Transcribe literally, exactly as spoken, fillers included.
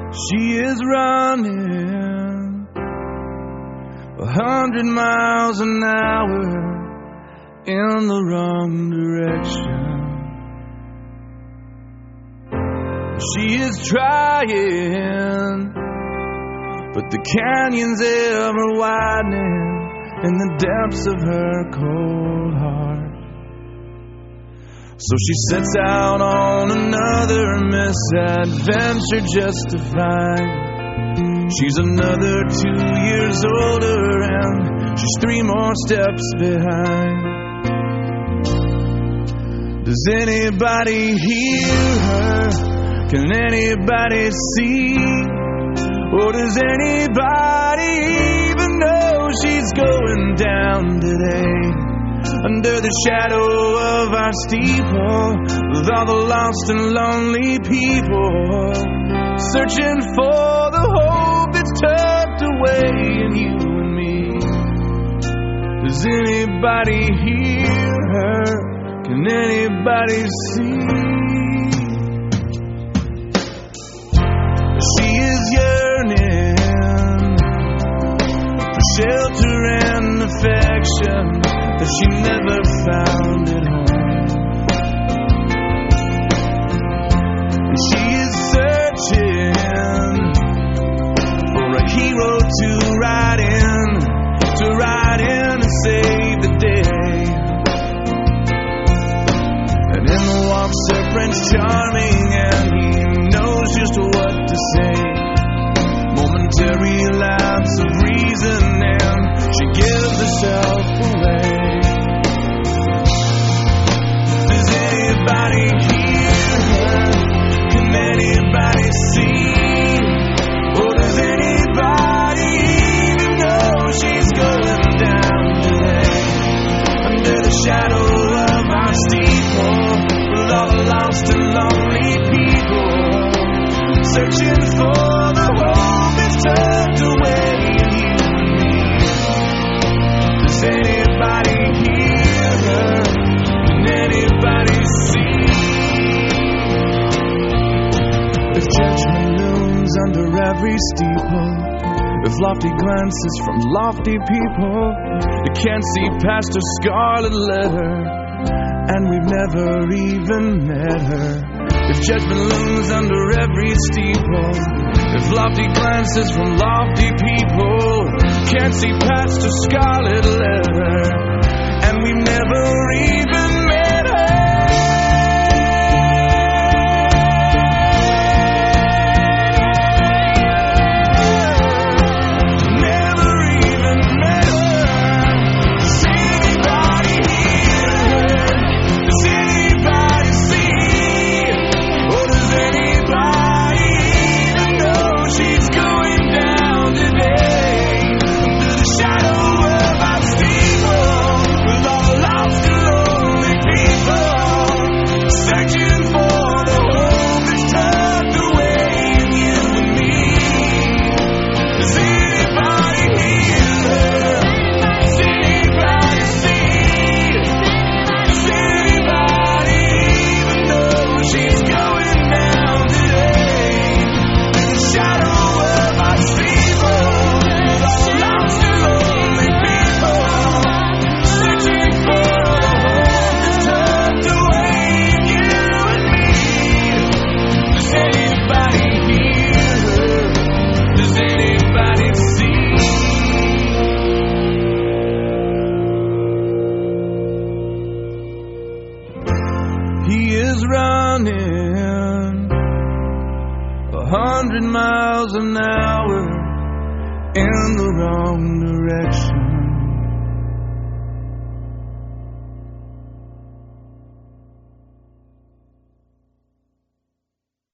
She is running a hundred miles an hour in the wrong direction. She is trying, but the canyon's ever widening in the depths of her cold heart. So she sets out on another misadventure just to find she's another two years older and she's three more steps behind. Does anybody hear her? Can anybody see? Or does anybody even know she's going down today? Under the shadow of our steeple, with all the lost and lonely people, searching for the hope that's tucked away in you and me. Does anybody hear her? Can anybody see? She is yearning for shelter and affection that she never found at home. And she is searching for a hero to ride in, to ride in and save the day. And in the walks of Prince Charming, and he knows just what to say. Momentary lapse of reason, and she gives herself away. Anybody hear her? Can anybody see? Or does anybody even know she's going down today? Under the shadow of our steeple, with all the lost and lonely people, searching for the hope that's tucked away in you and me. Does anybody hear her? Can anybody see? If judgment looms under every steeple, if lofty glances from lofty people, you can't see past her scarlet letter, and we've never even met her. If judgment looms under every steeple, if lofty glances from lofty people, can't see past her scarlet letter, and we've never even met her. He is running a hundred miles an hour in the wrong direction.